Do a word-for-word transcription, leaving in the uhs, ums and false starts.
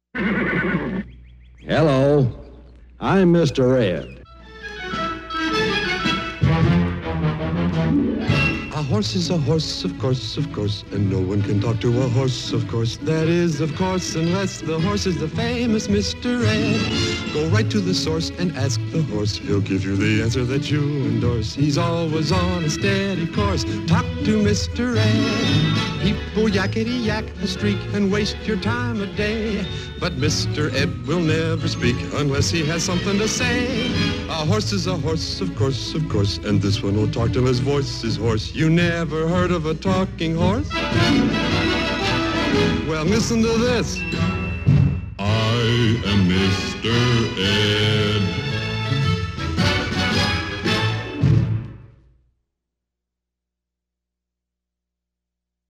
Hello, I'm Mister Ed. A horse is a horse, of course, of course, and no one can talk to a horse, of course. That is, of course, unless the horse is the famous Mister Ed. Go right to the source and ask the horse. He'll give you the answer that you endorse. He's always on a steady course. Talk to Mister Ed. People yakety yak a streak and waste your time a day. But Mister Ed will never speak unless he has something to say. A horse is a horse, of course, of course, and this one will talk till his voice is hoarse. You never heard of a talking horse? Well, listen to this. I am Mister Ed.